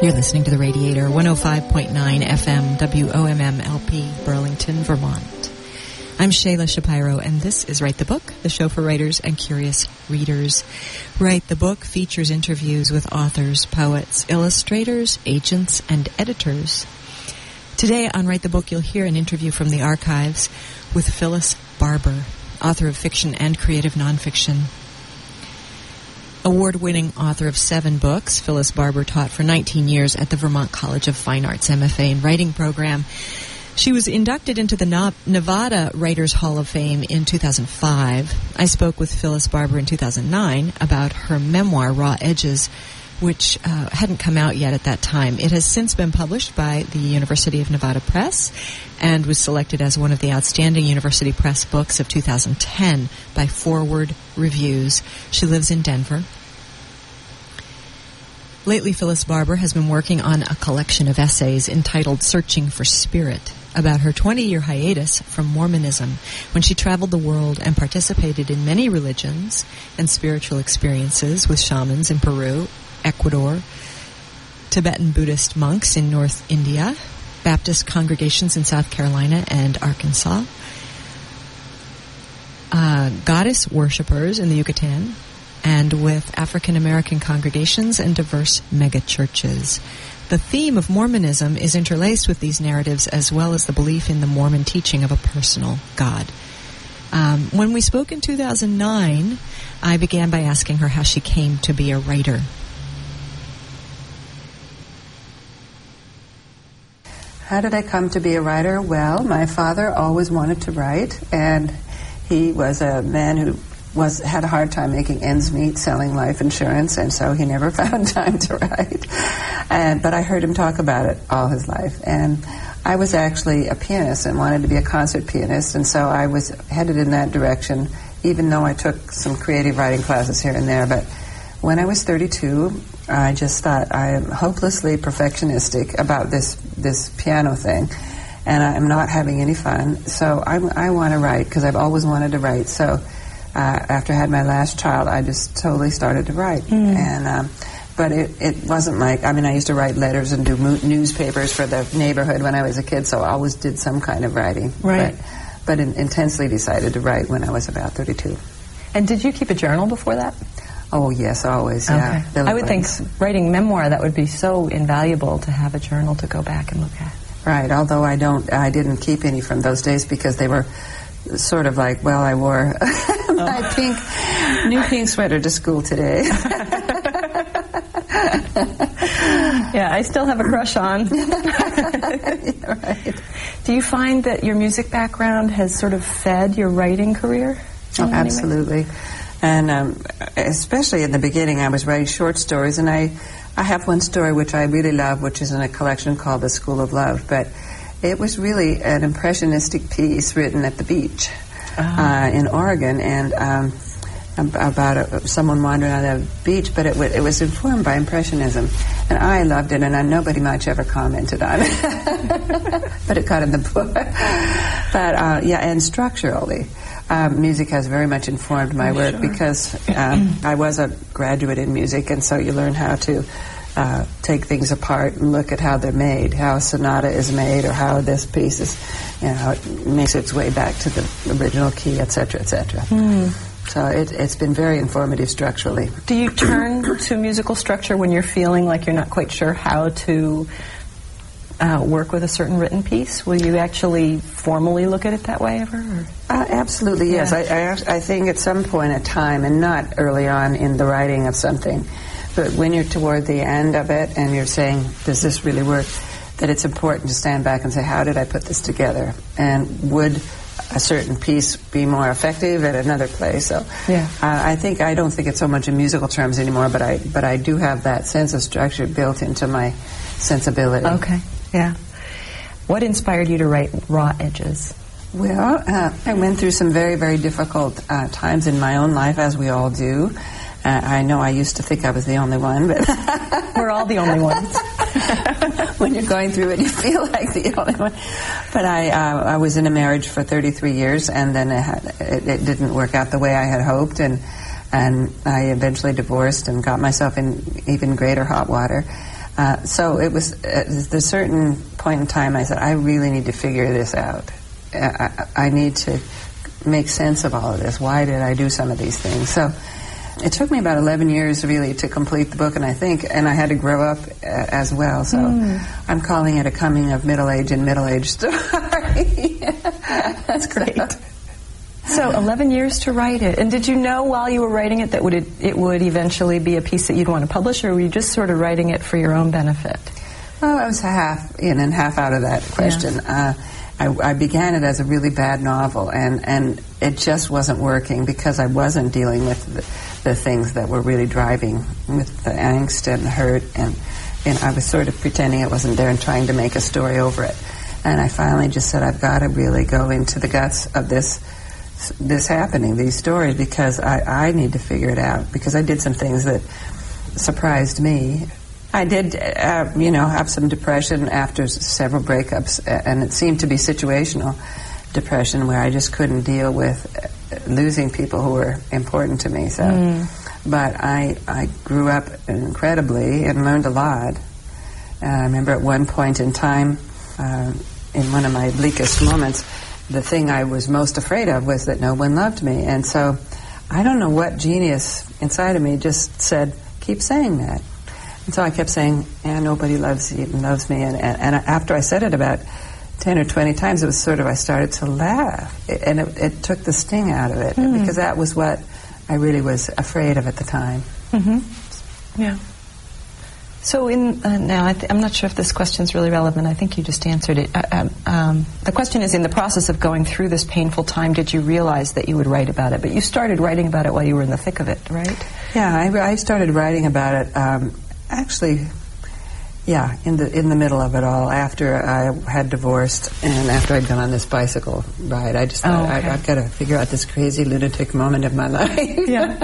You're listening to The Radiator, 105.9 FM, WOMM LP, Burlington, Vermont. I'm Shayla Shapiro, and this is Write the Book, the show for writers and curious readers. Write the Book features interviews with authors, poets, illustrators, agents, and editors. Today on Write the Book, you'll hear an interview from the archives with Phyllis Barber, author of fiction and creative nonfiction. Award-winning author of 7 books, Phyllis Barber taught for 19 years at the Vermont College of Fine Arts MFA in Writing program. She was inducted into the Nevada Writers Hall of Fame in 2005. I spoke with Phyllis Barber in 2009 about her memoir, Raw Edges, which hadn't come out yet at that time. It has since been published by the University of Nevada Press and was selected as one of the outstanding University Press books of 2010 by Forward Reviews. She lives in Denver. Lately, Phyllis Barber has been working on a collection of essays entitled Searching for Spirit, about her 20-year hiatus from Mormonism, when she traveled the world and participated in many religions and spiritual experiences with shamans in Peru, Ecuador, Tibetan Buddhist monks in North India, Baptist congregations in South Carolina and Arkansas, goddess worshippers in the Yucatan, and with African American congregations and diverse megachurches. The theme of Mormonism is interlaced with these narratives, as well as the belief in the Mormon teaching of a personal God. When we spoke in 2009, I began by asking her how she came to be a writer. How did I come to be a writer? Well, my father always wanted to write, and he was a man who had a hard time making ends meet selling life insurance, and so he never found time to write. But I heard him talk about it all his life. And I was actually a pianist and wanted to be a concert pianist, and so I was headed in that direction, even though I took some creative writing classes here and there. But when I was 32, I just thought, I am hopelessly perfectionistic about this piano thing, and I'm not having any fun. So I want to write, because I've always wanted to write. So after I had my last child, I just totally started to write. And but it wasn't like, I used to write letters and do newspapers for the neighborhood when I was a kid, so I always did some kind of writing. Right. But intensely decided to write when I was about 32. And did you keep a journal before that? Oh, yes, always, yeah. Okay. I would think writing memoir, that would be so invaluable to have a journal to go back and look at. Right, although I didn't keep any from those days because they were sort of like, well, I wore my new pink sweater to school today. Yeah, I still have a crush on. Yeah, right. Do you find that your music background has sort of fed your writing career? Oh, absolutely. And especially in the beginning, I was writing short stories, and I have one story which I really love, which is in a collection called The School of Love, but it was really an impressionistic piece written at the beach in Oregon, and about someone wandering on the beach, but it was informed by Impressionism, and I loved it, and nobody much ever commented on it, but it got in the book. But yeah, and structurally, music has very much informed my work, because I was a graduate in music, and so you learn how to take things apart and look at how they're made, how a sonata is made, or how this piece is, how it makes its way back to the original key, etc., etc. So it's been very informative structurally. Do you turn to musical structure when you're feeling like you're not quite sure how to work with a certain written piece? Will you actually formally look at it that way ever? Or? Absolutely, yes. I think at some point in time, and not early on in the writing of something, but when you're toward the end of it and you're saying, does this really work, that it's important to stand back and say, how did I put this together? And would a certain piece be more effective at another place? So I don't think it's so much in musical terms anymore, but I do have that sense of structure built into my sensibility. Okay, yeah. What inspired you to write Raw Edges? Well, I went through some very, very difficult times in my own life, as we all do. I know I used to think I was the only one, but we're all the only ones. When you're going through it, you feel like the only one. But I was in a marriage for 33 years, and then it didn't work out the way I had hoped, and I eventually divorced and got myself in even greater hot water. So it was at a certain point in time I said, I really need to figure this out. I need to make sense of all of this. Why did I do some of these things? So it took me about 11 years really to complete the book, and I had to grow up as well. So I'm calling it a coming of middle age and middle age story. That's great. So 11 years to write it. And did you know while you were writing it that it would eventually be a piece that you'd want to publish, or were you just sort of writing it for your own benefit? Well, I was half in and half out of that question. Yeah. I began it as a really bad novel, and it just wasn't working because I wasn't dealing with the things that were really driving, with the angst and the hurt, and I was sort of pretending it wasn't there and trying to make a story over it. And I finally just said, I've got to really go into the guts of this happening, these stories, because I need to figure it out, because I did some things that surprised me. I did, have some depression after several breakups, and it seemed to be situational depression where I just couldn't deal with losing people who were important to me. So, but I grew up incredibly and learned a lot. I remember at one point in time, in one of my bleakest moments, the thing I was most afraid of was that no one loved me. And so I don't know what genius inside of me just said, keep saying that. And so I kept saying, nobody loves me. And after I said it about 10 or 20 times, it was sort of, I started to laugh. And it took the sting out of it, because that was what I really was afraid of at the time. Mm-hmm. Yeah. So now, I'm not sure if this question's really relevant. I think you just answered it. The question is, in the process of going through this painful time, did you realize that you would write about it? But you started writing about it while you were in the thick of it, right? Yeah, I started writing about it, actually, in the middle of it all, after I had divorced and after I'd gone on this bicycle ride. I just thought, I've got to figure out this crazy lunatic moment of my life. Yeah.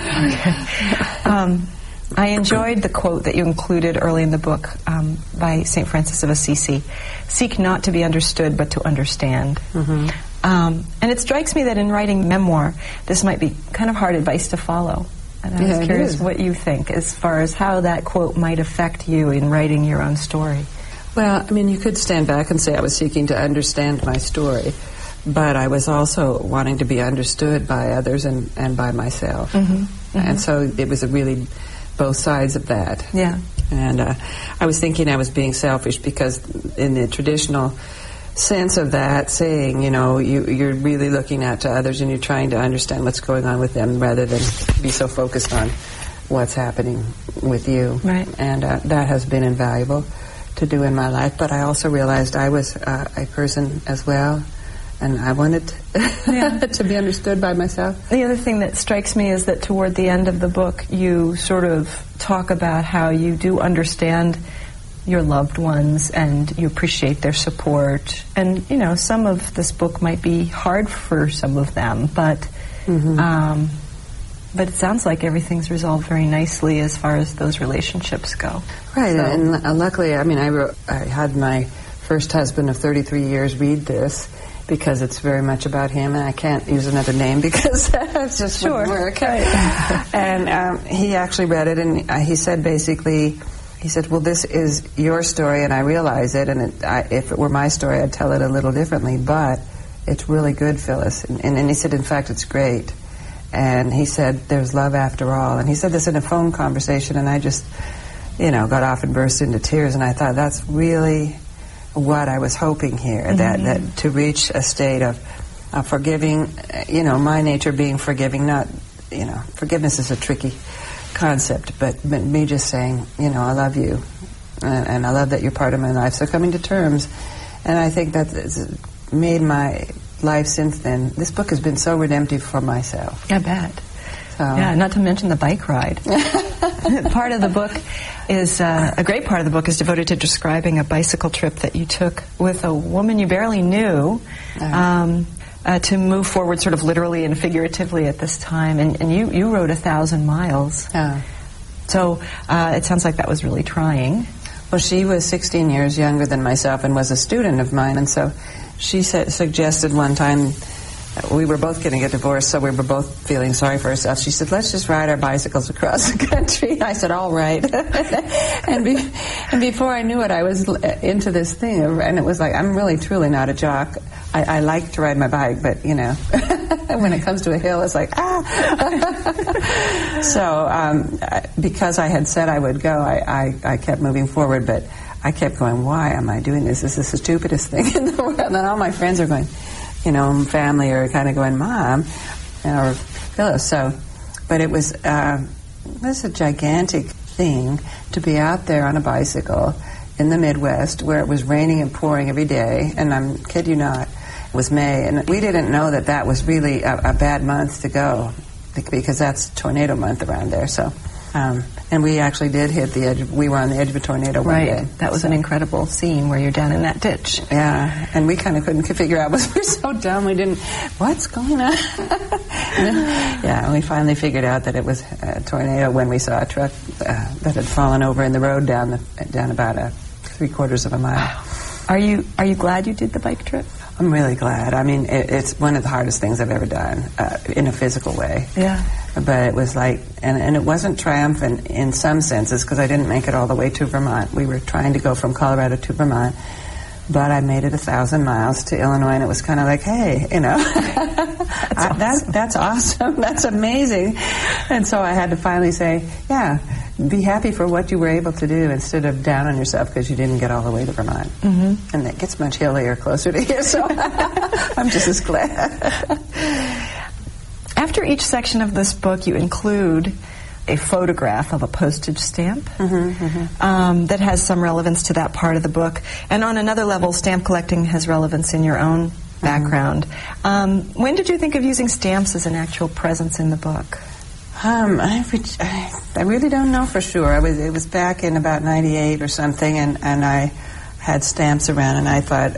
Okay. I enjoyed the quote that you included early in the book by St. Francis of Assisi: "Seek not to be understood, but to understand." Mm-hmm. And it strikes me that in writing memoir, this might be kind of hard advice to follow. And I was curious what you think as far as how that quote might affect you in writing your own story. Well, I mean, you could stand back and say I was seeking to understand my story, but I was also wanting to be understood by others and by myself. Mm-hmm. Mm-hmm. And so it was really both sides of that. Yeah. And I was thinking I was being selfish because in the traditional sense of that saying, you're really looking out to others and you're trying to understand what's going on with them rather than be so focused on what's happening with you. Right. And that has been invaluable to do in my life. But I also realized I was a person as well, and I wanted to be understood by myself. The other thing that strikes me is that toward the end of the book, you sort of talk about how you do understand your loved ones and you appreciate their support. And, some of this book might be hard for some of them, but it sounds like everything's resolved very nicely as far as those relationships go. Right, so. And luckily, I had my first husband of 33 years read this, because it's very much about him, and I can't use another name because that just wouldn't work. Right. And he actually read it, and he said basically, well, this is your story, and I realize it, and if it were my story, I'd tell it a little differently, but it's really good, Phyllis. And he said, in fact, it's great. And he said, there's love after all. And he said this in a phone conversation, and I just, got off and burst into tears, and I thought, that's really what I was hoping here, that to reach a state of forgiving, my nature being forgiving, not, forgiveness is a tricky concept, but me just saying, I love you, and I love that you're part of my life, so coming to terms, and I think that's made my life since then. This book has been so redemptive for myself. I bet. So. Yeah, not to mention the bike ride. Part of the book is, a great part of the book is devoted to describing a bicycle trip that you took with a woman you barely knew, to move forward sort of literally and figuratively at this time. And you rode 1,000 miles. So it sounds like that was really trying. Well, she was 16 years younger than myself and was a student of mine, and so she suggested one time we were both getting a divorce, so we were both feeling sorry for ourselves. She said, let's just ride our bicycles across the country. I said, all right. and before I knew it, I was into this thing, and it was like, I'm really, truly not a jock. I like to ride my bike, but, you know, when it comes to a hill, it's like, So because I had said I would go, I kept moving forward, but I kept going, why am I doing this? This is the stupidest thing in the world. And then all my friends are going, you know, family are kind of going, Mom, or Phyllis. So, but it was a gigantic thing to be out there on a bicycle in the Midwest where it was raining and pouring every day. And I'm kid you not, it was May, and we didn't know that that was really a bad month to go because that's tornado month around there. So. And we actually did hit the edge. We were on the edge of a tornado one day. That was an incredible scene where you're down in that ditch. Yeah, and we kind of couldn't figure out. We were so dumb. We didn't. What's going on? And we finally figured out that it was a tornado when we saw a truck that had fallen over in the road down about 3/4 of a mile. Are you glad you did the bike trip? I'm really glad. I mean, it's one of the hardest things I've ever done in a physical way. Yeah. But it was like, and it wasn't triumphant in some senses because I didn't make it all the way to Vermont. We were trying to go from Colorado to Vermont, but I made it 1,000 miles to Illinois, and it was kind of like, hey, you know, that's awesome. That's amazing. And so I had to finally say, yeah, be happy for what you were able to do instead of down on yourself because you didn't get all the way to Vermont. Mm-hmm. And it gets much hillier closer to here, so I'm just as glad. After each section of this book, you include a photograph of a postage stamp that has some relevance to that part of the book. And on another level, stamp collecting has relevance in your own background. When did you think of using stamps as an actual presence in the book? I really don't know for sure. It was back in about 98 or something, and I had stamps around, and I thought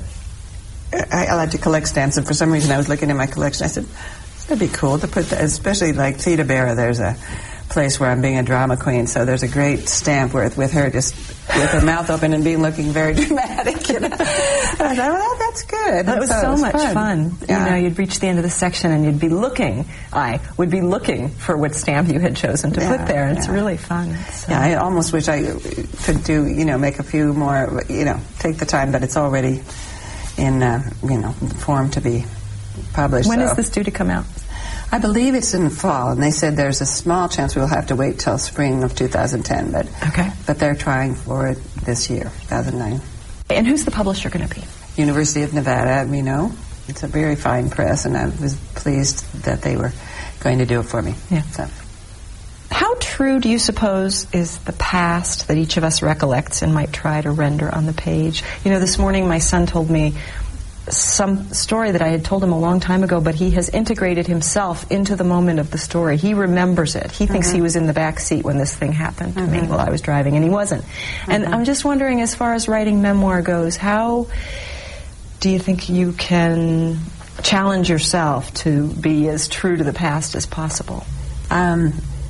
I like to collect stamps, and for some reason I was looking at my collection. I said, that'd be cool to put that, especially like Theda Bara. There's a place where I'm being a drama queen, so there's a great stamp with her just with her mouth open and looking very dramatic. You know? And I thought, well, that's good. It was so much fun. Yeah. You know, you'd reach the end of the section and you'd be looking. I would be looking for what stamp you had chosen to put there, and it's really fun. I almost wish I could do, make a few more, take the time, but it's already in, form to be published. When is this due to come out? I believe it's in the fall, and they said there's a small chance we'll have to wait till spring of 2010, but they're trying for it this year, 2009. And who's the publisher going to be? University of Nevada at Reno. It's a very fine press, and I was pleased that they were going to do it for me. Yeah. So. How true do you suppose is the past that each of us recollects and might try to render on the page? This morning my son told me some story that I had told him a long time ago, but he has integrated himself into the moment of the story. He remembers it. He thinks he was in the back seat when this thing happened to me while I was driving, and he wasn't. And I'm just wondering, as far as writing memoir goes, how do you think you can challenge yourself to be as true to the past as possible? In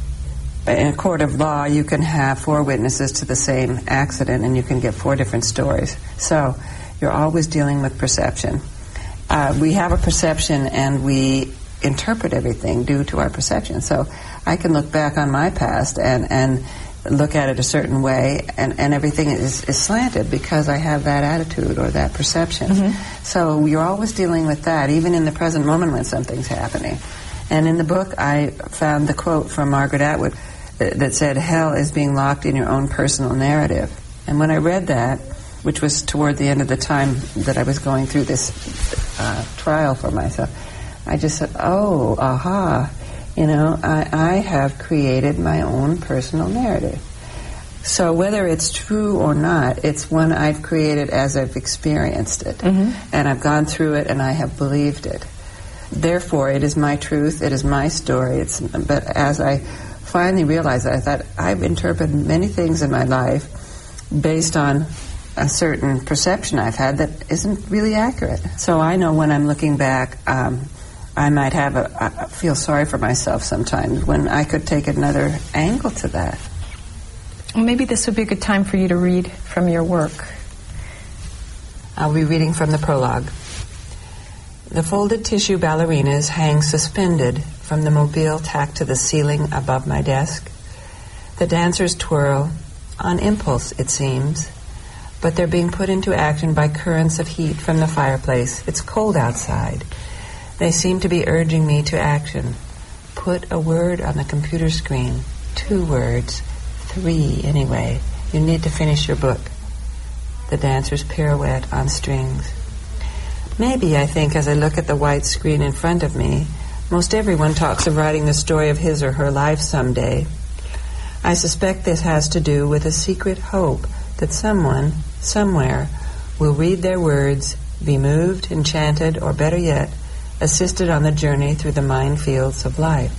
a court of law, you can have 4 witnesses to the same accident, and you can get 4 different stories. So you're always dealing with perception. We have a perception, and we interpret everything due to our perception. So I can look back on my past and look at it a certain way, and everything is slanted because I have that attitude or that perception. So you're always dealing with that, even in the present moment when something's happening. And in the book, I found the quote from Margaret Atwood that said, "Hell is being locked in your own personal narrative." And when I read that, which was toward the end of the time that I was going through this trial for myself, I just said, oh, aha, I have created my own personal narrative. So whether it's true or not, it's one I've created as I've experienced it. And I've gone through it and I have believed it. Therefore, it is my truth, it is my story. But as I finally realized that, I thought, I've interpreted many things in my life based on a certain perception I've had that isn't really accurate. So I know when I'm looking back, I might have feel sorry for myself sometimes when I could take another angle to that. Well, maybe this would be a good time for you to read from your work. I'll be reading from the prologue. The folded tissue ballerinas hang suspended from the mobile tacked to the ceiling above my desk. The dancers twirl, on impulse it seems, but they're being put into action by currents of heat from the fireplace. It's cold outside. They seem to be urging me to action. Put a word on the computer screen. 2 words. 3 anyway. You need to finish your book. The dancers pirouette on strings. Maybe, I think, as I look at the white screen in front of me, most everyone talks of writing the story of his or her life someday. I suspect this has to do with a secret hope that someone, somewhere, will read their words, be moved, enchanted, or better yet, assisted on the journey through the minefields of life.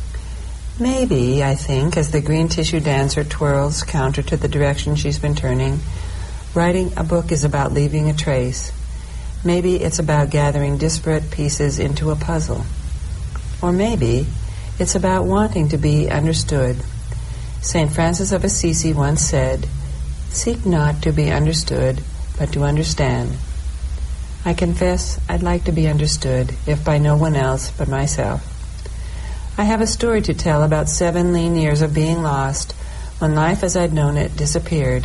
Maybe, I think, as the green tissue dancer twirls counter to the direction she's been turning, writing a book is about leaving a trace. Maybe it's about gathering disparate pieces into a puzzle. Or maybe it's about wanting to be understood. St. Francis of Assisi once said, "Seek not to be understood, but to understand." I confess I'd like to be understood, if by no one else but myself. I have a story to tell about 7 lean years of being lost when life as I'd known it disappeared,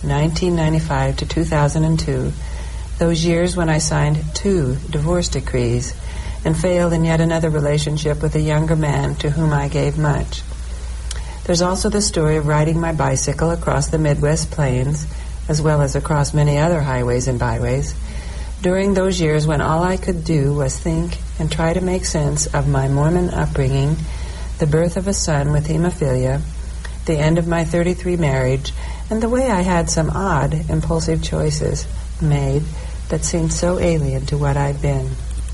1995 to 2002, those years when I signed 2 divorce decrees and failed in yet another relationship with a younger man to whom I gave much. There's also the story of riding my bicycle across the Midwest plains, as well as across many other highways and byways, during those years when all I could do was think and try to make sense of my Mormon upbringing, the birth of a son with hemophilia, the end of my 33 marriage, and the way I had some odd, impulsive choices made that seemed so alien to what I'd been.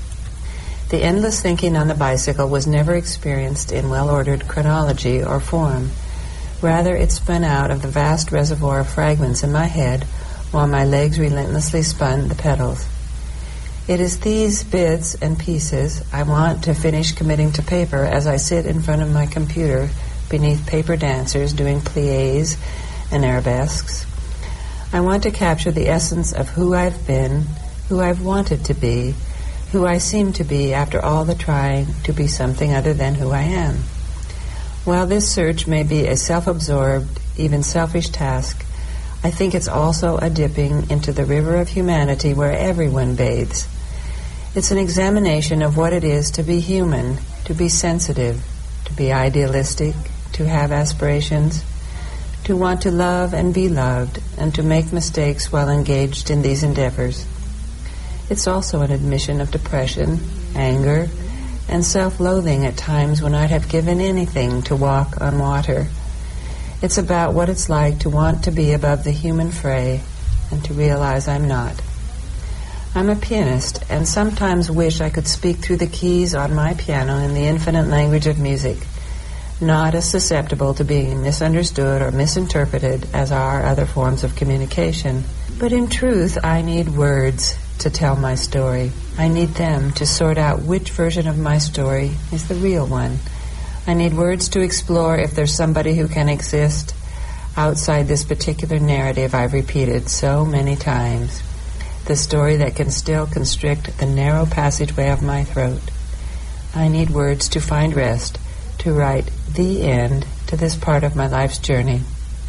The endless thinking on the bicycle was never experienced in well-ordered chronology or form. Rather, it spun out of the vast reservoir of fragments in my head while my legs relentlessly spun the pedals. It is these bits and pieces I want to finish committing to paper as I sit in front of my computer beneath paper dancers doing pliés and arabesques. I want to capture the essence of who I've been, who I've wanted to be, who I seem to be after all the trying to be something other than who I am. While this search may be a self-absorbed, even selfish task, I think it's also a dipping into the river of humanity where everyone bathes. It's an examination of what it is to be human, to be sensitive, to be idealistic, to have aspirations, to want to love and be loved, and to make mistakes while engaged in these endeavors. It's also an admission of depression, anger, and self-loathing at times when I'd have given anything to walk on water. It's about what it's like to want to be above the human fray and to realize I'm not. I'm a pianist and sometimes wish I could speak through the keys on my piano in the infinite language of music, not as susceptible to being misunderstood or misinterpreted as are other forms of communication. But in truth, I need words to tell my story. I need them to sort out which version of my story is the real one. I need words to explore if there's somebody who can exist outside this particular narrative I've repeated so many times, the story that can still constrict the narrow passageway of my throat. I need words to find rest, to write the end to this part of my life's journey.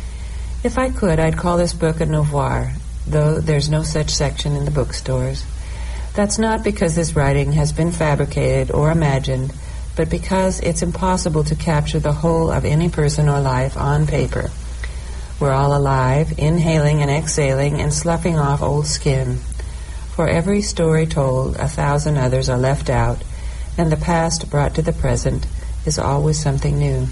If I could, I'd call this book a nouveau, though there's no such section in the bookstores. That's not because this writing has been fabricated or imagined, but because it's impossible to capture the whole of any person or life on paper. We're all alive, inhaling and exhaling and sloughing off old skin. For every story told, 1,000 others are left out, and the past brought to the present is always something new.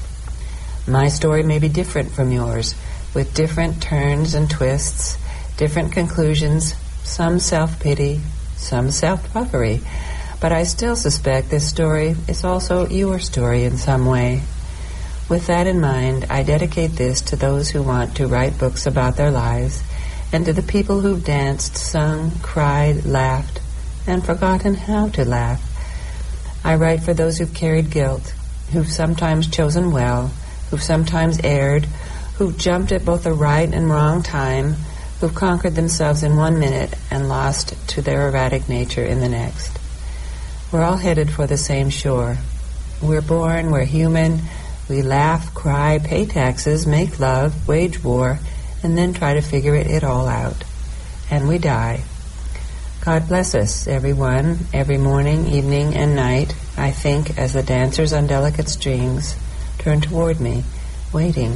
My story may be different from yours, with different turns and twists, different conclusions, some self-pity, some self-puffery, but I still suspect this story is also your story in some way. With that in mind, I dedicate this to those who want to write books about their lives, and to the people who've danced, sung, cried, laughed, and forgotten how to laugh. I write for those who've carried guilt, who've sometimes chosen well, who've sometimes erred, who've jumped at both the right and wrong time, who've conquered themselves in 1 minute and lost to their erratic nature in the next. We're all headed for the same shore. We're born, we're human, we laugh, cry, pay taxes, make love, wage war, and then try to figure it all out. And we die. God bless us, everyone, every morning, evening, and night, I think, as the dancers on delicate strings turn toward me, waiting.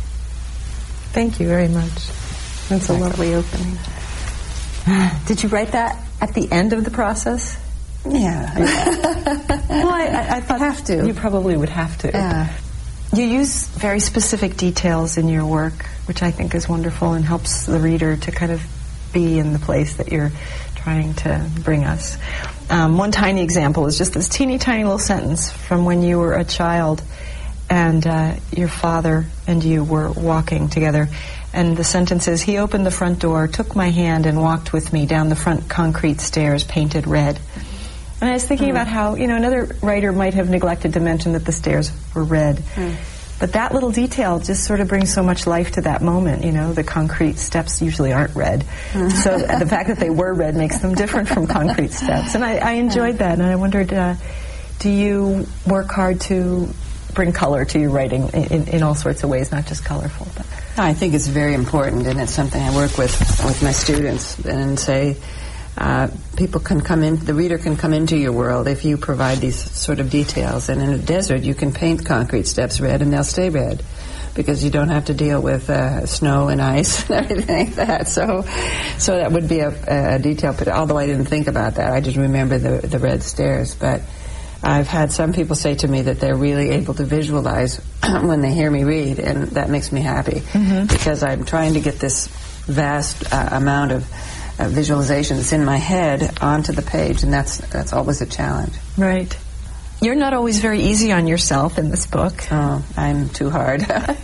Thank you very much. That's a lovely opening. Did you write that at the end of the process? Yeah. Well, I thought have to. You probably would have to. Yeah. You use very specific details in your work, which I think is wonderful and helps the reader to kind of be in the place that you're trying to bring us. One tiny example is just this teeny tiny little sentence from when you were a child and your father and you were walking together. And the sentence is, he opened the front door, took my hand, and walked with me down the front concrete stairs painted red. And I was thinking about how, another writer might have neglected to mention that the stairs were red. But that little detail just sort of brings so much life to that moment. The concrete steps usually aren't red. So the fact that they were red makes them different from concrete steps. And I enjoyed that. And I wondered, do you work hard to bring color to your writing in all sorts of ways, not just colorful? But I think it's very important, and it's something I work with my students and say, people can come in, the reader can come into your world if you provide these sort of details. And in a desert, you can paint concrete steps red and they'll stay red because you don't have to deal with snow and ice and everything like that. So that would be a detail, but although I didn't think about that, I just remember the red stairs. But I've had some people say to me that they're really able to visualize when they hear me read, and that makes me happy because I'm trying to get this vast amount of visualization that's in my head onto the page, and that's always a challenge. Right. You're not always very easy on yourself in this book. Oh, I'm too hard.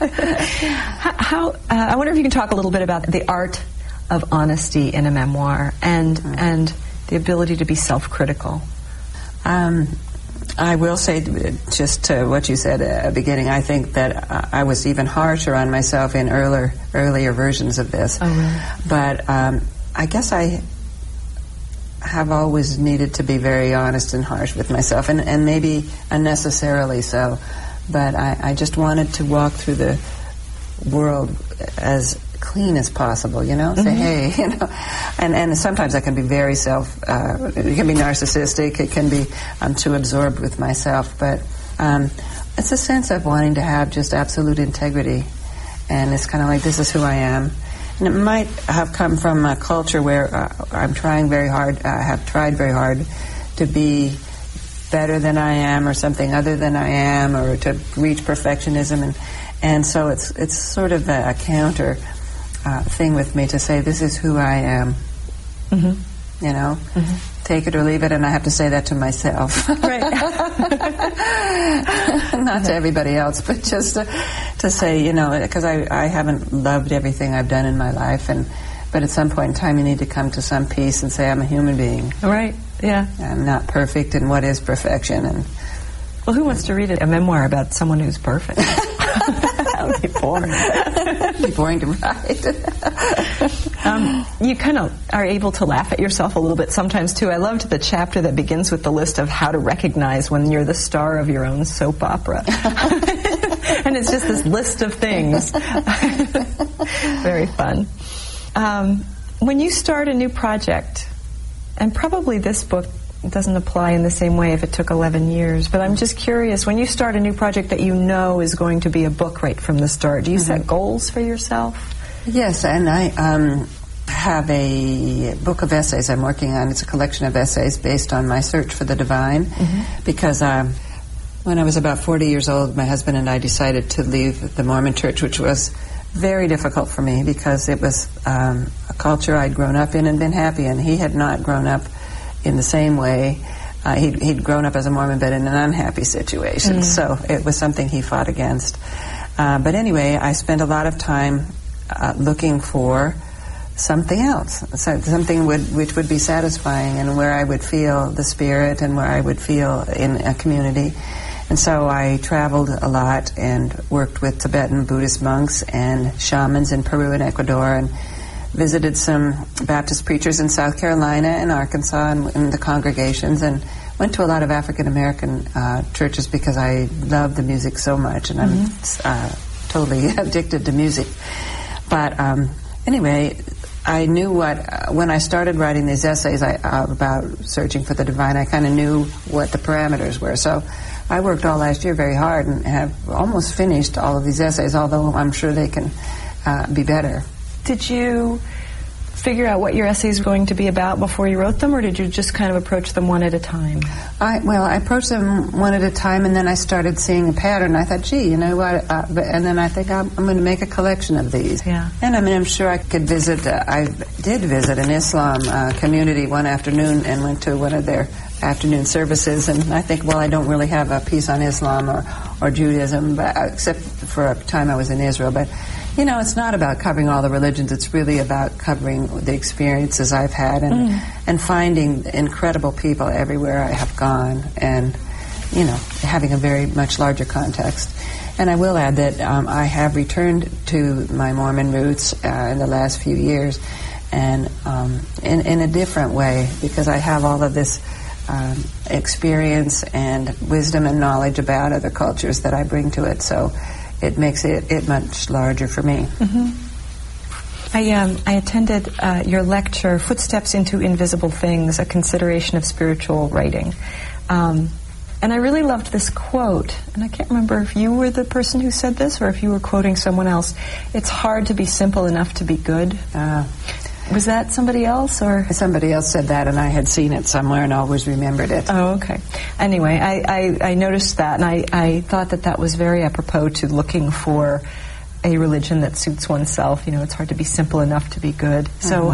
I wonder if you can talk a little bit about the art of honesty in a memoir and the ability to be self-critical. I will say, just to what you said at the beginning, I think that I was even harsher on myself in earlier versions of this. Oh, really? But I guess I have always needed to be very honest and harsh with myself, and maybe unnecessarily so. But I just wanted to walk through the world as clean as possible, say, hey, and sometimes I can be very it can be narcissistic, it can be, I'm too absorbed with myself, but it's a sense of wanting to have just absolute integrity, and it's kind of like, this is who I am. And it might have come from a culture where I'm trying very hard, have tried very hard to be better than I am, or something other than I am, or to reach perfectionism, and so it's sort of a counter thing with me to say, this is who I am. Take it or leave it, and I have to say that to myself. Right. Not to everybody else, but just to say, because I haven't loved everything I've done in my life, but at some point in time you need to come to some peace and say, I'm a human being. Right, yeah. I'm not perfect, and what is perfection? And well, who wants to read a memoir about someone who's perfect? That would be boring. It'd be boring to write. You kind of are able to laugh at yourself a little bit sometimes, too. I loved the chapter that begins with the list of how to recognize when you're the star of your own soap opera. And it's just this list of things. Very fun. When you start a new project, and probably this book doesn't apply in the same way if it took 11 years, but I'm just curious, when you start a new project that you know is going to be a book right from the start, do you set goals for yourself? Yes, and I have a book of essays I'm working on. It's a collection of essays based on my search for the divine, because when I was about 40 years old, my husband and I decided to leave the Mormon Church, which was very difficult for me because it was a culture I'd grown up in and been happy in. He had not grown up in the same way. He'd grown up as a Mormon, but in an unhappy situation, so it was something he fought against. But anyway, I spent a lot of time looking for something else, something which would be satisfying and where I would feel the spirit and where I would feel in a community. And so I traveled a lot and worked with Tibetan Buddhist monks and shamans in Peru and Ecuador, and visited some Baptist preachers in South Carolina and Arkansas and in the congregations, and went to a lot of African American churches because I love the music so much, and I'm totally addicted to music. But anyway, I knew when I started writing these essays about searching for the divine, I kind of knew what the parameters were. So I worked all last year very hard and have almost finished all of these essays, although I'm sure they can be better. Did you figure out what your essays were going to be about before you wrote them, or did you just kind of approach them one at a time? I approached them one at a time, and then I started seeing a pattern. I thought, gee, you know what? And then I think I'm going to make a collection of these. Yeah. And I mean, I'm sure I could visit. I did visit an Islam community one afternoon and went to one of their afternoon services, and I think, well, I don't really have a piece on Islam or Judaism, but, except for a time I was in Israel. But you know, it's not about covering all the religions. It's really about covering the experiences I've had and finding incredible people everywhere I have gone, and you know, having a very much larger context. And I will add that I have returned to my Mormon roots in the last few years, and in a different way, because I have all of this experience and wisdom and knowledge about other cultures that I bring to it. So it makes it much larger for me. I attended your lecture, Footsteps into Invisible Things, A Consideration of Spiritual Writing. And I really loved this quote, and I can't remember if you were the person who said this or if you were quoting someone else. It's hard to be simple enough to be good. Was that somebody else, or? Somebody else said that, and I had seen it somewhere and always remembered it. Oh, okay. Anyway, I noticed that, and I thought that was very apropos to looking for a religion that suits oneself. You know, it's hard to be simple enough to be good. So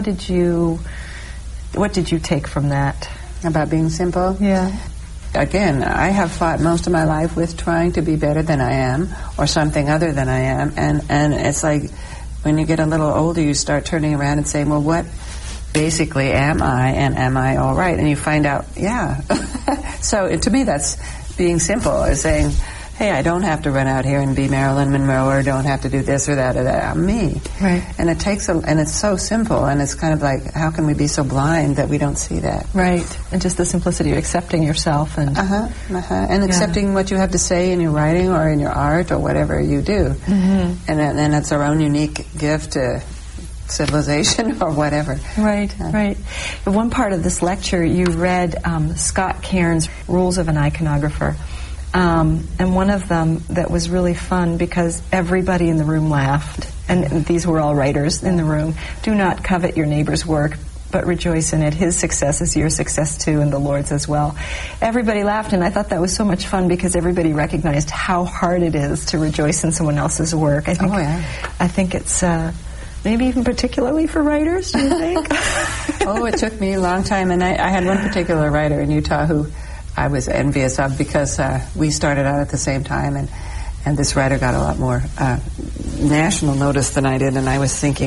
what did you take from that? About being simple? Yeah. Again, I have fought most of my life with trying to be better than I am, or something other than I am, and it's like, when you get a little older, you start turning around and saying, well, what basically am I, and am I all right? And you find out, yeah. So to me, that's being simple, is saying, hey, I don't have to run out here and be Marilyn Monroe, or don't have to do this or that or that. I'm me. Right. And and it's so simple, and it's kind of like, how can we be so blind that we don't see that? Right. And just the simplicity of accepting yourself and and accepting what you have to say in your writing or in your art or whatever you do. And that's our own unique gift to civilization or whatever. Right, right. In one part of this lecture, you read Scott Cairns' Rules of an Iconographer. And one of them that was really fun, because everybody in the room laughed, and these were all writers in the room. Do not covet your neighbor's work, but rejoice in it. His success is your success too, and the Lord's as well. Everybody laughed, and I thought that was so much fun because everybody recognized how hard it is to rejoice in someone else's work. I think it's maybe even particularly for writers, do you think? It took me a long time, and I had one particular writer in Utah who I was envious of, because we started out at the same time, and this writer got a lot more national notice than I did, and I was thinking,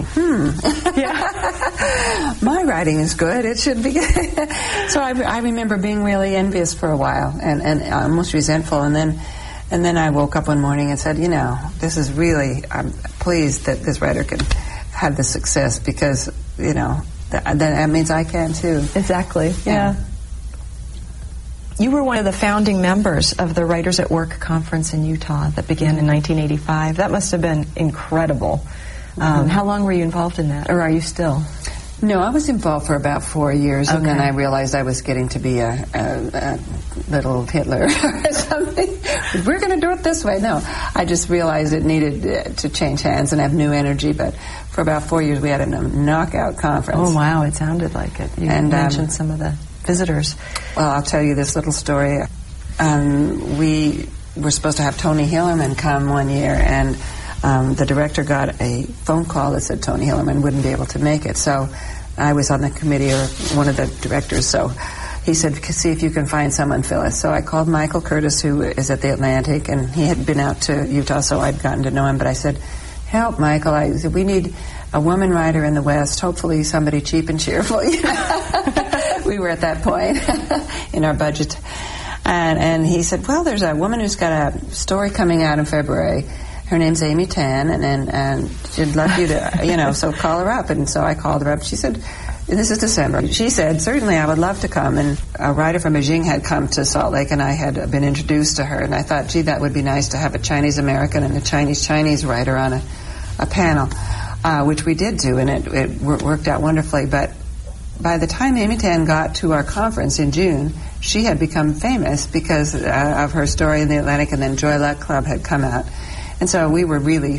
my writing is good, it should be good. So I remember being really envious for a while, and almost resentful, and then I woke up one morning and said, you know, this is really, I'm pleased that this writer can have the success, because, you know, that means I can too. Exactly, yeah. You were one of the founding members of the Writers at Work conference in Utah that began in 1985. That must have been incredible. How long were you involved in that, or are you still? No, I was involved for about 4 years, and then I realized I was getting to be a little Hitler or something. We're going to do it this way. No, I just realized it needed to change hands and have new energy, but for about 4 years we had a knockout conference. Oh, wow, it sounded like it. You mentioned some of the visitors. Well, I'll tell you this little story. We were supposed to have Tony Hillerman come one year, and the director got a phone call that said Tony Hillerman wouldn't be able to make it. So I was on the committee, or one of the directors, so he said, see if you can find someone, Phyllis. So I called Michael Curtis, who is at the Atlantic, and he had been out to Utah, so I'd gotten to know him, but I said, help, Michael. I said, we need a woman writer in the West, hopefully somebody cheap and cheerful. We were at that point in our budget. And he said, well, there's a woman who's got a story coming out in February. Her name's Amy Tan, and she'd love you to, so call her up. And so I called her up. She said, this is December. She said, certainly I would love to come. And a writer from Beijing had come to Salt Lake, and I had been introduced to her. And I thought, gee, that would be nice to have a Chinese-American and a Chinese writer on a panel, which we did do, and it worked out wonderfully. But by the time Amy Tan got to our conference in June, she had become famous because of her story in the Atlantic, and then Joy Luck Club had come out. And so we were really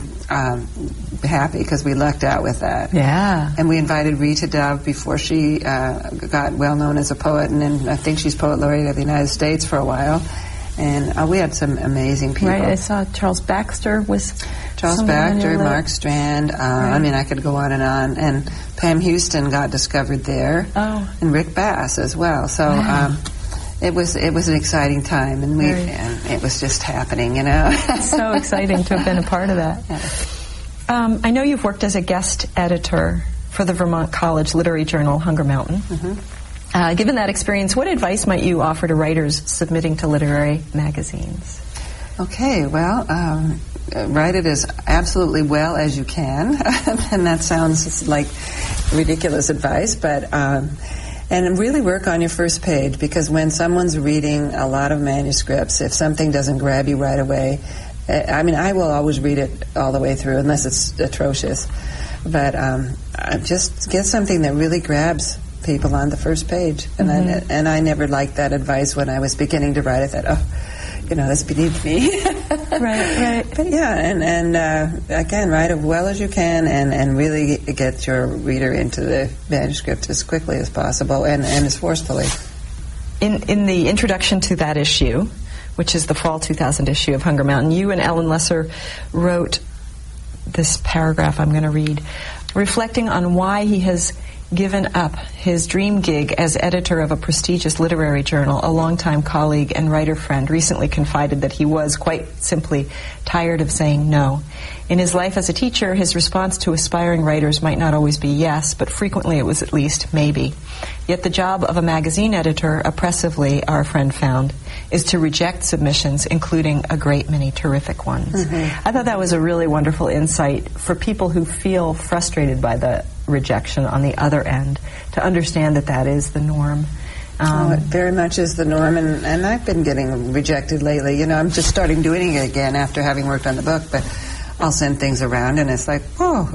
happy because we lucked out with that. Yeah. And we invited Rita Dove before she got well known as a poet, and then I think she's Poet Laureate of the United States for a while. And we had some amazing people. Right, I saw Charles Baxter was... Charles Baxter, Mark Strand, right. I mean, I could go on. And Pam Houston got discovered there. Oh. And Rick Bass as well. So wow. It was an exciting time, and and it was just happening, you know. It's so exciting to have been a part of that. Yeah. I know you've worked as a guest editor for the Vermont College literary journal, Hunger Mountain. Mm-hmm. Given that experience, what advice might you offer to writers submitting to literary magazines? Okay, well, write it as absolutely well as you can, and that sounds like ridiculous advice, but and really work on your first page, because when someone's reading a lot of manuscripts, if something doesn't grab you right away, I mean, I will always read it all the way through unless it's atrocious, but just get something that really grabs people on the first page, and Mm-hmm. I never liked that advice when I was beginning to write. I thought, oh, you know, that's beneath me. Right. But yeah, and again, write as well as you can, and really get your reader into the manuscript as quickly as possible, and as forcefully. In the introduction to that issue, which is the fall 2000 issue of Hunger Mountain, you and Ellen Lesser wrote this paragraph I'm going to read, reflecting on why he has given up his dream gig as editor of a prestigious literary journal. A longtime colleague and writer friend recently confided that he was, quite simply, tired of saying no. In his life as a teacher, his response to aspiring writers might not always be yes, but frequently it was at least maybe. Yet the job of a magazine editor, oppressively, our friend found, is to reject submissions, including a great many terrific ones. Mm-hmm. I thought that was a really wonderful insight for people who feel frustrated by the rejection on the other end, to understand that that is the norm. It very much is the norm, and I've been getting rejected lately. You know, I'm just starting doing it again after having worked on the book, but I'll send things around, and it's like, whoa.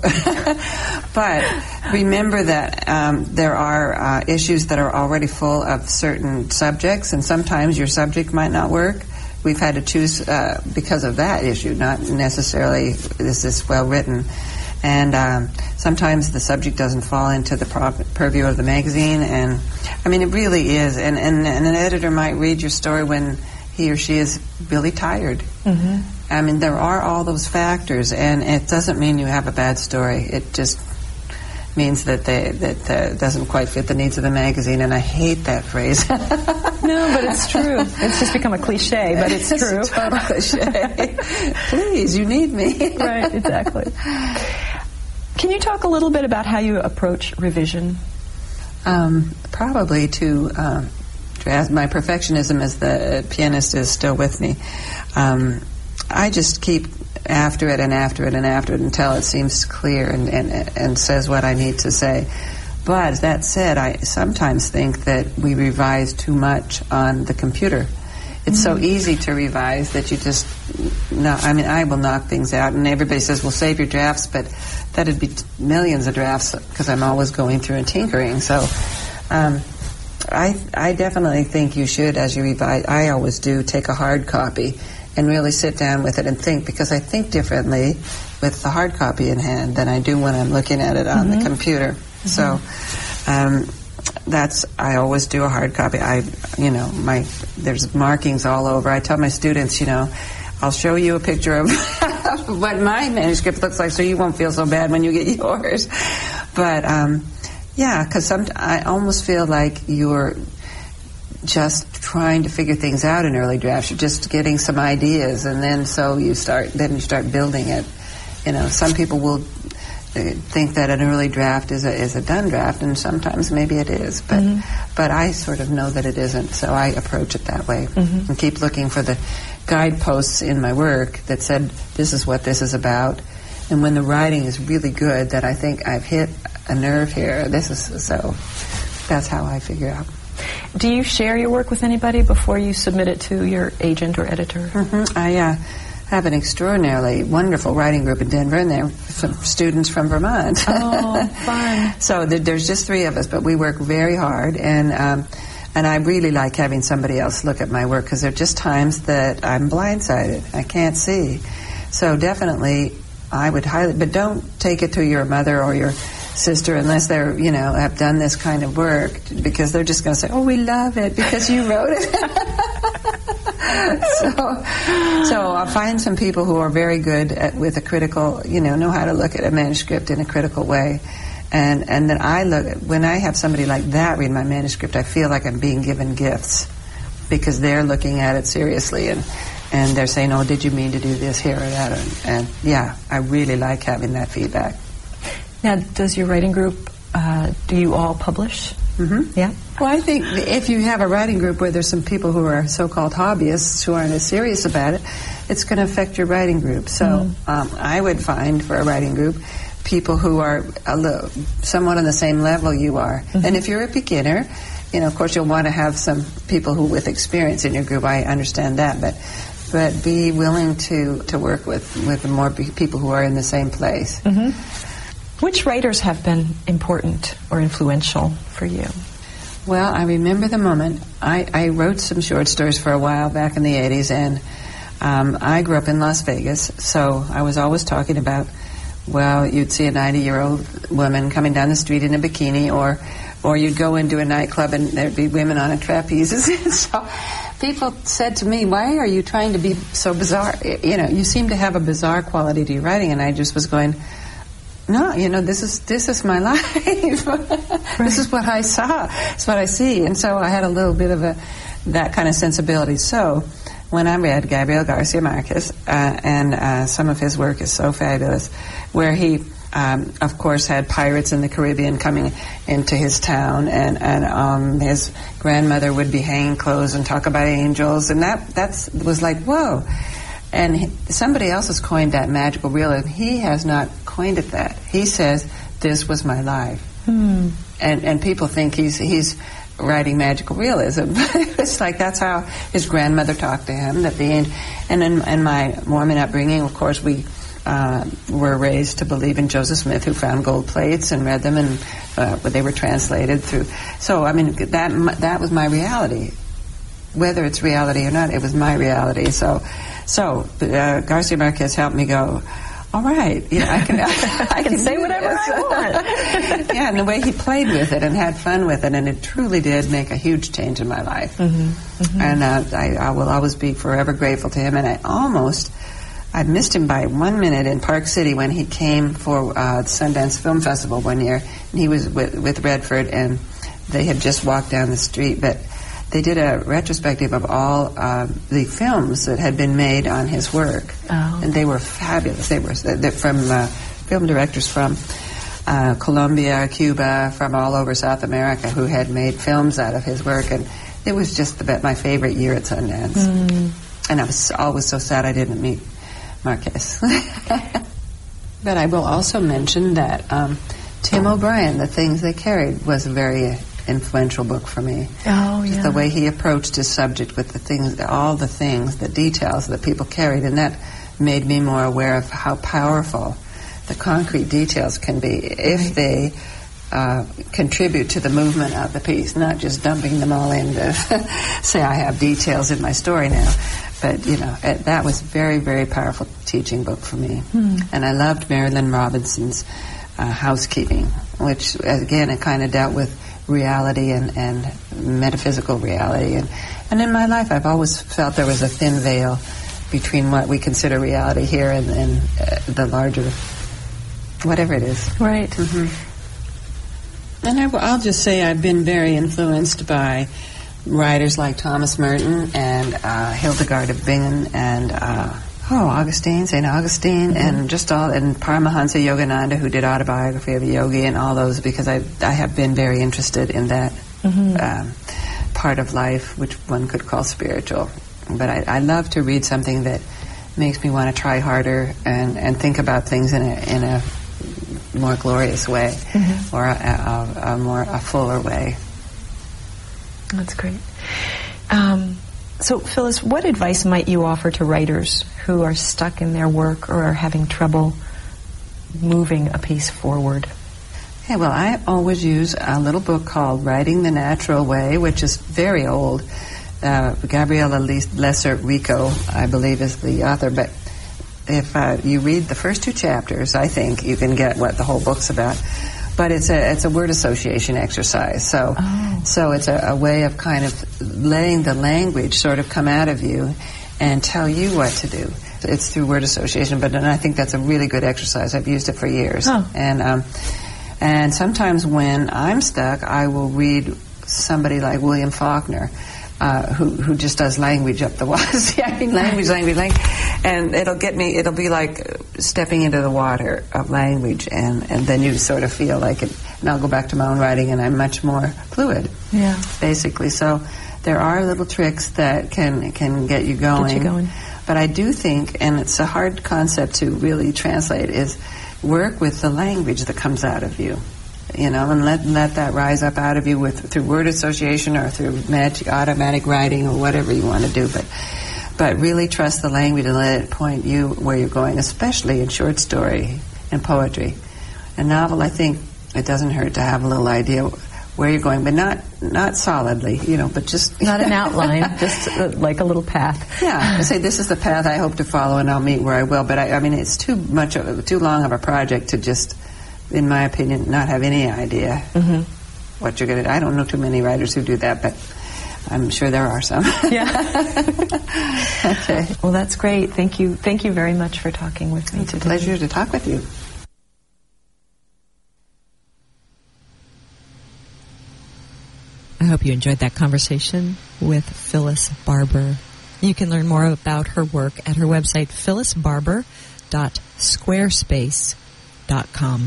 But remember that there are issues that are already full of certain subjects, and sometimes your subject might not work. We've had to choose because of that issue, not necessarily is this well written. And sometimes the subject doesn't fall into the purview of the magazine, and I mean, it really is. And an editor might read your story when he or she is really tired. Mm-hmm. I mean, there are all those factors, and it doesn't mean you have a bad story. It just means that doesn't quite fit the needs of the magazine, and I hate that phrase. No, but it's true. It's just become a cliche, but it's true. It's a total cliche. Please, you need me. Right, exactly. Can you talk a little bit about how you approach revision? Probably to my perfectionism as the pianist is still with me. I just keep after it and after it and after it until it seems clear and says what I need to say. But that said, I sometimes think that we revise too much on the computer. It's so easy to revise that you just I will knock things out, and everybody says, well, save your drafts, but that'd be millions of drafts because I'm always going through and tinkering. So I definitely think you should, as you revise, I always do, take a hard copy and really sit down with it and think, because I think differently with the hard copy in hand than I do when I'm looking at it on the computer. So I always do a hard copy. There's markings all over. I tell my students, I'll show you a picture of what my manuscript looks like so you won't feel so bad when you get yours. But, because I almost feel like you're just trying to figure things out in early drafts. You're just getting some ideas, and then you start building it. Some people will think that an early draft is a done draft, and sometimes maybe it is, but I sort of know that it isn't, so I approach it that way and keep looking for the guideposts in my work that said this is what this is about, And when the writing is really good, that I think I've hit a nerve here. So that's how I figure out. Do you share your work with anybody before you submit it to your agent or editor? Mm-hmm. I have an extraordinarily wonderful writing group in Denver, and they're some students from Vermont. Oh, fun. So there's just 3 of us, but we work very hard, and I really like having somebody else look at my work, because there are just times that I'm blindsided. I can't see. So definitely, I would highly, but don't take it to your mother or your sister unless they're, have done this kind of work, because they're just going to say, oh, we love it because you wrote it. So I'll find some people who are very good with a critical, know how to look at a manuscript in a critical way. And then when I have somebody like that read my manuscript, I feel like I'm being given gifts, because they're looking at it seriously and they're saying, oh, did you mean to do this here or that? And yeah, I really like having that feedback. Now, does your writing group, do you all publish? Mm-hmm. Yeah. Well, I think if you have a writing group where there's some people who are so-called hobbyists who aren't as serious about it, it's going to affect your writing group. So I would find for a writing group people who are somewhat on the same level you are. Mm-hmm. And if you're a beginner, of course you'll want to have some people who with experience in your group. I understand that, but be willing to work with more people who are in the same place. Mm-hmm. Which writers have been important or influential for you? Well, I remember the moment. I wrote some short stories for a while back in the 80s, and I grew up in Las Vegas, so I was always talking about, well, you'd see a 90-year-old woman coming down the street in a bikini, or you'd go into a nightclub and there'd be women on a trapeze. So people said to me, why are you trying to be so bizarre? You seem to have a bizarre quality to your writing, and I just was going, no, this is my life. Right. This is what I saw. It's what I see. And so I had a little bit of that kind of sensibility. So when I read Gabriel Garcia Marquez, and some of his work is so fabulous, where he, of course, had pirates in the Caribbean coming into his town, and his grandmother would be hanging clothes and talk about angels, and that was like, whoa. And somebody else has coined that magical realism. He has not coined it that. He says, this was my life. And people think he's writing magical realism. It's like that's how his grandmother talked to him. And in my Mormon upbringing, of course, we were raised to believe in Joseph Smith, who found gold plates and read them, and they were translated through. So, I mean, that was my reality. Whether it's reality or not, it was my reality. So Garcia Marquez helped me go, all right, I can say whatever I want. Yeah, and the way he played with it and had fun with it, and it truly did make a huge change in my life. Mm-hmm. Mm-hmm. And I will always be forever grateful to him. And I missed him by 1 minute in Park City when he came for the Sundance Film Festival one year, and he was with Redford, and they had just walked down the street, but they did a retrospective of all the films that had been made on his work. Oh. And they were fabulous. They're from film directors from Colombia, Cuba, from all over South America who had made films out of his work. And it was just my favorite year at Sundance. And I was always so sad I didn't meet Marquez. But I will also mention that Tim O'Brien, The Things They Carried, was a very influential book for me. Oh, yeah. The way he approached his subject with the details that people carried, and that made me more aware of how powerful the concrete details can be if they contribute to the movement of the piece, not just dumping them all in to say I have details in my story now. But, that was a very, very powerful teaching book for me. And I loved Marilyn Robinson's Housekeeping, which, again, it kind of dealt with reality and metaphysical reality. And in my life, I've always felt there was a thin veil between what we consider reality here and the larger, whatever it is. Right. Mm-hmm. And I'll just say I've been very influenced by writers like Thomas Merton and Hildegard of Bingen and St. Augustine, and Paramahansa Yogananda, who did Autobiography of a Yogi, and all those, because I have been very interested in that part of life, which one could call spiritual. But I love to read something that makes me want to try harder and think about things in a more glorious way, or a fuller way. That's great. So, Phyllis, what advice might you offer to writers who are stuck in their work or are having trouble moving a piece forward? Okay, well, I always use a little book called Writing the Natural Way, which is very old. Gabriela Lesser Rico, I believe, is the author. But if you read the first 2 chapters, I think you can get what the whole book's about. But it's a word association exercise. So it's a way of kind of letting the language sort of come out of you and tell you what to do. It's through word association, and I think that's a really good exercise. I've used it for years. And sometimes when I'm stuck, I will read somebody like William Faulkner, who just does language up the wazoo. I mean, language. And it'll be like stepping into the water of language, and then you sort of feel like it. And I'll go back to my own writing, and I'm much more fluid, basically. So there are little tricks that can get you going. But I do think, and it's a hard concept to really translate, is work with the language that comes out of you, and let that rise up out of you through word association or through automatic writing or whatever you want to do. But really trust the language and let it point you where you're going, especially in short story and poetry. A novel, I think it doesn't hurt to have a little idea where you're going, but not solidly, but just not an outline, just like a little path. Yeah, I say this is the path I hope to follow, and I'll meet where I will. But I mean, it's too long of a project to just, in my opinion, not have any idea what you're going to do. I don't know too many writers who do that, but I'm sure there are some. Yeah. Okay. Well, that's great. Thank you very much for talking with me today. It's a pleasure to talk with you. I hope you enjoyed that conversation with Phyllis Barber. You can learn more about her work at her website, phyllisbarber.squarespace.com.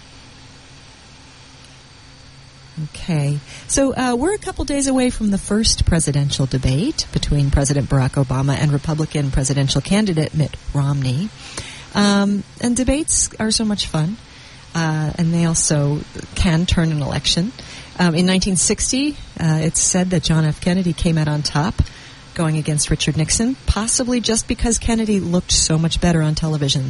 Okay, so we're a couple days away from the first presidential debate between President Barack Obama and Republican presidential candidate Mitt Romney. And debates are so much fun, and they also can turn an election. In 1960, it's said that John F. Kennedy came out on top going against Richard Nixon, possibly just because Kennedy looked so much better on television.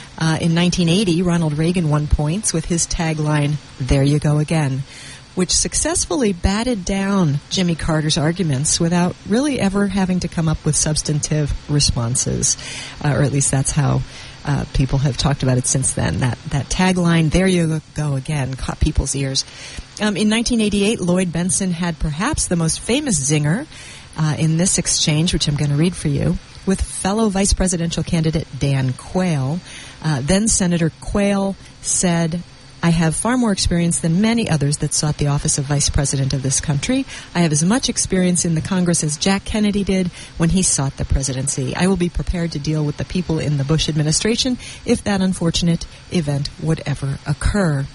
In 1980, Ronald Reagan won points with his tagline, "There you go again," which successfully batted down Jimmy Carter's arguments without really ever having to come up with substantive responses. Or at least that's how people have talked about it since then. That tagline, "There you go again," caught people's ears. In 1988, Lloyd Bentsen had perhaps the most famous zinger in this exchange, which I'm going to read for you, with fellow vice presidential candidate Dan Quayle. Then Senator Quayle said, "I have far more experience than many others that sought the office of vice president of this country. I have as much experience in the Congress as Jack Kennedy did when he sought the presidency. I will be prepared to deal with the people in the Bush administration if that unfortunate event would ever occur."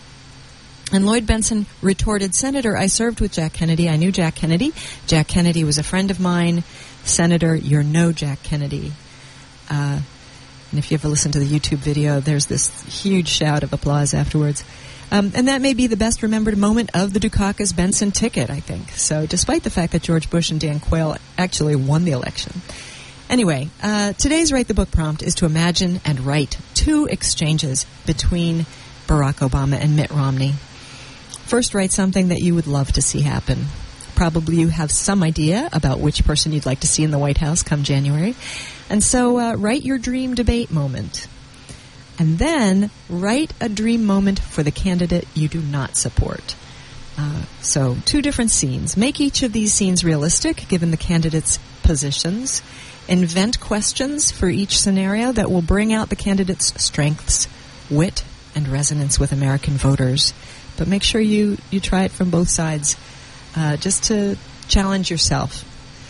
And Lloyd Bentsen retorted, "Senator, I served with Jack Kennedy. I knew Jack Kennedy. Jack Kennedy was a friend of mine. Senator, you're no Jack Kennedy." And if you ever listen to the YouTube video, there's this huge shout of applause afterwards. And that may be the best remembered moment of the Dukakis-Bentsen ticket, I think. So despite the fact that George Bush and Dan Quayle actually won the election. Anyway, today's Write the Book prompt is to imagine and write 2 exchanges between Barack Obama and Mitt Romney. First, write something that you would love to see happen. Probably you have some idea about which person you'd like to see in the White House come January. And so write your dream debate moment. And then write a dream moment for the candidate you do not support. So 2 different scenes. Make each of these scenes realistic, given the candidate's positions. Invent questions for each scenario that will bring out the candidate's strengths, wit, and resonance with American voters. But make sure you try it from both sides, just to challenge yourself.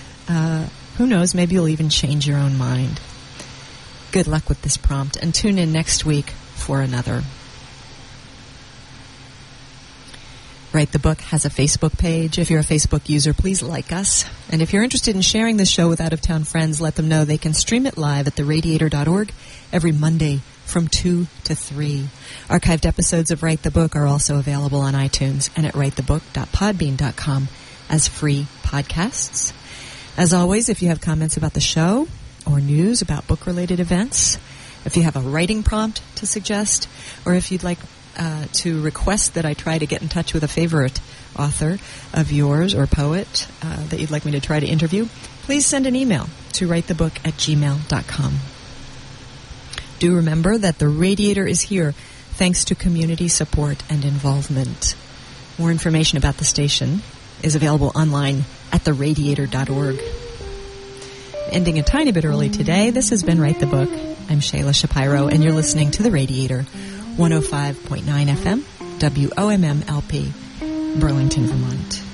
Who knows, maybe you'll even change your own mind. Good luck with this prompt, and tune in next week for another. Write the Book has a Facebook page. If you're a Facebook user, please like us. And if you're interested in sharing this show with out-of-town friends, let them know they can stream it live at theradiator.org every Monday from 2 to 3. Archived episodes of Write the Book are also available on iTunes and at writethebook.podbean.com as free podcasts. As always, if you have comments about the show or news about book-related events, if you have a writing prompt to suggest, or if you'd like to request that I try to get in touch with a favorite author of yours or poet that you'd like me to try to interview, please send an email to writethebook@gmail.com. Do remember that The Radiator is here thanks to community support and involvement. More information about the station is available online at theradiator.org. Ending a tiny bit early today, this has been Write the Book. I'm Shayla Shapiro, and you're listening to The Radiator, 105.9 FM, WOMM LP, Burlington, Vermont.